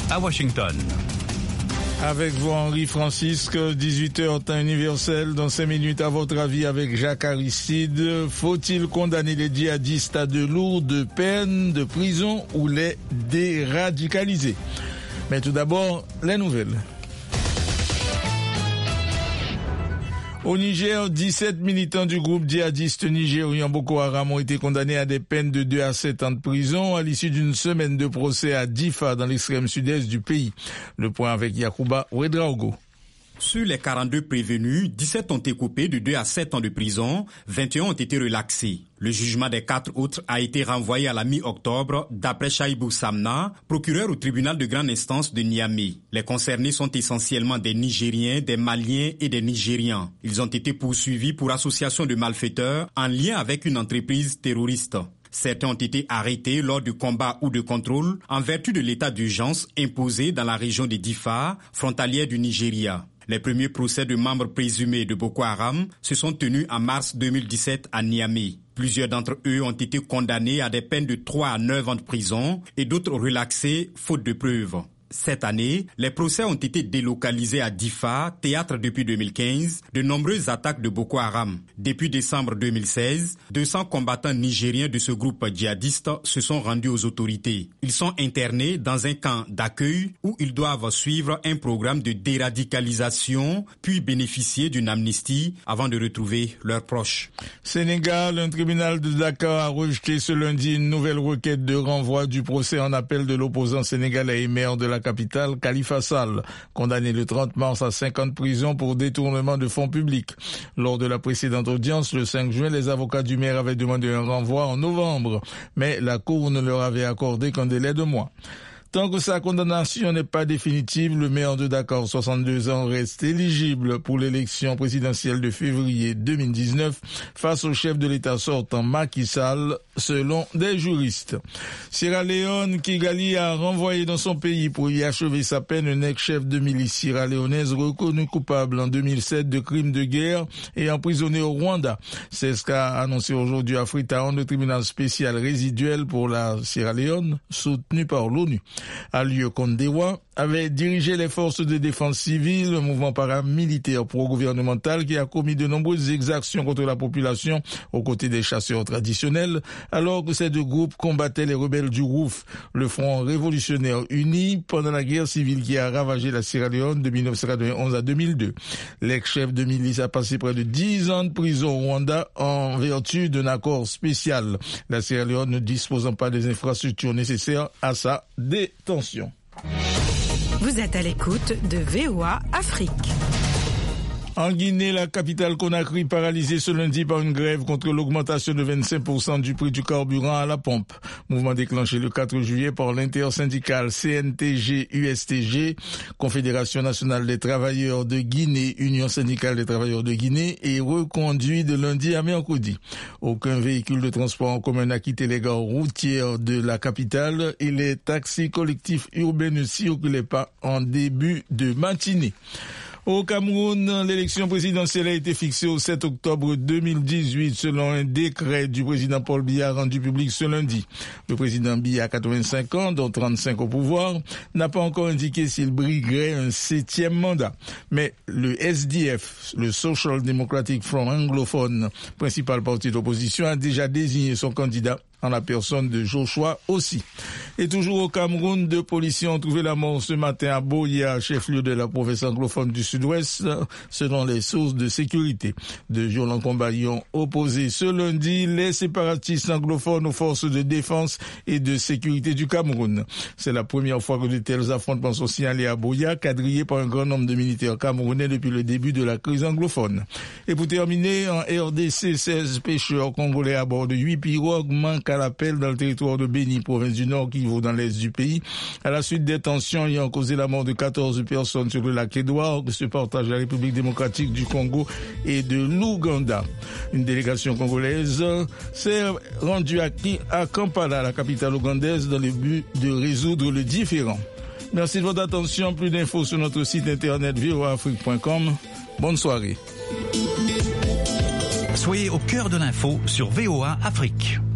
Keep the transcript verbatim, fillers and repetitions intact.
à Washington. Avec vous, Henri Francisque, dix-huit heures, temps universel. Dans cinq minutes, à votre avis, avec Jacques Aristide, faut-il condamner les djihadistes à de lourdes peines de prison ou les déradicaliser? Mais tout d'abord, les nouvelles. Au Niger, dix-sept militants du groupe djihadiste nigérien Boko Haram ont été condamnés à des peines de deux à sept ans de prison à l'issue d'une semaine de procès à Difa dans l'extrême sud-est du pays. Le point avec Yacouba Ouedraogo. Sur les quarante-deux prévenus, dix-sept ont été coupés de deux à sept ans de prison, vingt et un ont été relaxés. Le jugement des quatre autres a été renvoyé à la mi-octobre, d'après Chaïbou Samna, procureur au tribunal de grande instance de Niamey. Les concernés sont essentiellement des Nigériens, des Maliens et des Nigérians. Ils ont été poursuivis pour association de malfaiteurs en lien avec une entreprise terroriste. Certains ont été arrêtés lors du combat ou de contrôle en vertu de l'état d'urgence imposé dans la région de Difa, frontalière du Nigeria. Les premiers procès de membres présumés de Boko Haram se sont tenus en mars deux mille dix-sept à Niamey. Plusieurs d'entre eux ont été condamnés à des peines de trois à neuf ans de prison et d'autres relaxés faute de preuves. Cette année, les procès ont été délocalisés à Difa, théâtre depuis deux mille quinze, de nombreuses attaques de Boko Haram. Depuis décembre deux mille seize, deux cents combattants nigériens de ce groupe djihadiste se sont rendus aux autorités. Ils sont internés dans un camp d'accueil où ils doivent suivre un programme de déradicalisation, puis bénéficier d'une amnistie avant de retrouver leurs proches. Sénégal, un tribunal de Dakar a rejeté ce lundi une nouvelle requête de renvoi du procès en appel de l'opposant sénégalais et maire de la capitale, Khalifa Sall, condamné le trente mars à cinq ans de prison pour détournement de fonds publics. Lors de la précédente audience, le cinq juin, les avocats du maire avaient demandé un renvoi en novembre, mais la Cour ne leur avait accordé qu'un délai de mois. Tant que sa condamnation n'est pas définitive, le maire de Dakar, soixante-deux ans, reste éligible pour l'élection présidentielle de février deux mille dix-neuf face au chef de l'État sortant Macky Sall, selon des juristes. Sierra Leone, Kigali a renvoyé dans son pays pour y achever sa peine un ex-chef de milice sierra-léonaise reconnu coupable en deux mille sept de crimes de guerre et emprisonné au Rwanda. C'est ce qu'a annoncé aujourd'hui à Freetown le tribunal spécial résiduel pour la Sierra Leone, soutenu par l'ONU. Alieu Kondewa avait dirigé les forces de défense civile, un mouvement paramilitaire pro-gouvernemental qui a commis de nombreuses exactions contre la population aux côtés des chasseurs traditionnels, alors que ces deux groupes combattaient les rebelles du Rouf, le Front révolutionnaire uni, pendant la guerre civile qui a ravagé la Sierra Leone de dix-neuf cent quatre-vingt-onze à deux mille deux. L'ex-chef de milice a passé près de dix ans de prison au Rwanda en vertu d'un accord spécial, la Sierra Leone ne disposant pas des infrastructures nécessaires à sa détention. Vous êtes à l'écoute de V O A Afrique. En Guinée, la capitale Conakry paralysée ce lundi par une grève contre l'augmentation de vingt-cinq pour cent du prix du carburant à la pompe. Mouvement déclenché le quatre juillet par l'intersyndicale C N T G U S T G, Confédération nationale des travailleurs de Guinée, Union syndicale des travailleurs de Guinée, et reconduit de lundi à mercredi. Aucun véhicule de transport en commun n'a quitté les gares routières de la capitale et les taxis collectifs urbains ne circulaient pas en début de matinée. Au Cameroun, l'élection présidentielle a été fixée au sept octobre deux mille dix-huit selon un décret du président Paul Biya rendu public ce lundi. Le président Biya, quatre-vingt-cinq ans, dont trente-cinq au pouvoir, n'a pas encore indiqué s'il briguerait un septième mandat. Mais le S D F, le Social Democratic Front anglophone, principal parti d'opposition, a déjà désigné son candidat en la personne de Joshua aussi. Et toujours au Cameroun, deux policiers ont trouvé la mort ce matin à Boya, chef-lieu de la province anglophone du Sud-Ouest, selon les sources de sécurité. De violents combats y ont opposé ce lundi les séparatistes anglophones aux forces de défense et de sécurité du Cameroun. C'est la première fois que de tels affrontements sont signalés à Boya, quadrillés par un grand nombre de militaires camerounais depuis le début de la crise anglophone. Et pour terminer, en R D C, seize pêcheurs congolais à bord de huit pirogues manquent à l'appel dans le territoire de Béni, province du Nord, qui vaut dans l'est du pays, à la suite des tensions ayant causé la mort de quatorze personnes sur le lac Édouard, que se partagent la République démocratique du Congo et de l'Ouganda. Une délégation congolaise s'est rendue à, à Kampala, la capitale ougandaise, dans le but de résoudre le différend. Merci de votre attention. Plus d'infos sur notre site internet v o a afrique point com. Bonne soirée. Soyez au cœur de l'info sur V O A Afrique.